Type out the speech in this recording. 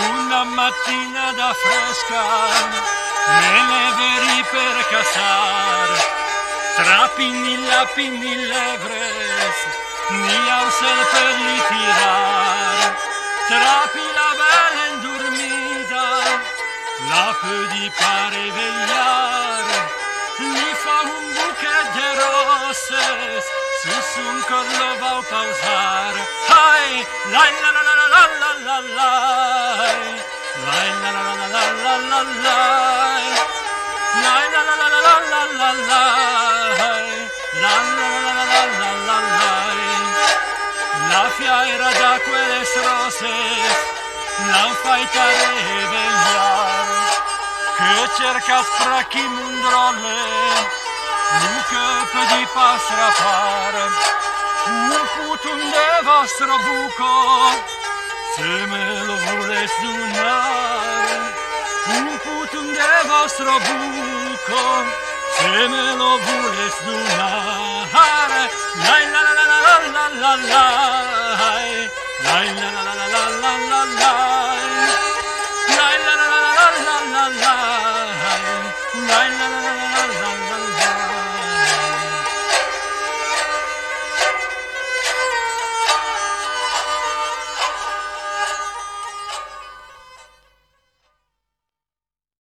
Una mattina da fresca me ne veri per casar, tra pinnilla pinnillevres, ni ausel per li tirar, trapi la bella endormida, la pedi pare vegliar, li fa un buquet de roses, sus un cor lo va a pausar. Ai, la la la la la la la la, la la la la la la la la, la la la la la la la la, la la la la la la la. La fiera da quelle roses, la faita revegliar, che cerca spracchi mundrolle, un che di pastrapar, un putum de vostro buco, se me lo vuole donare, un putum de vostro buco, se me lo vuole donare, la la la la la la la la.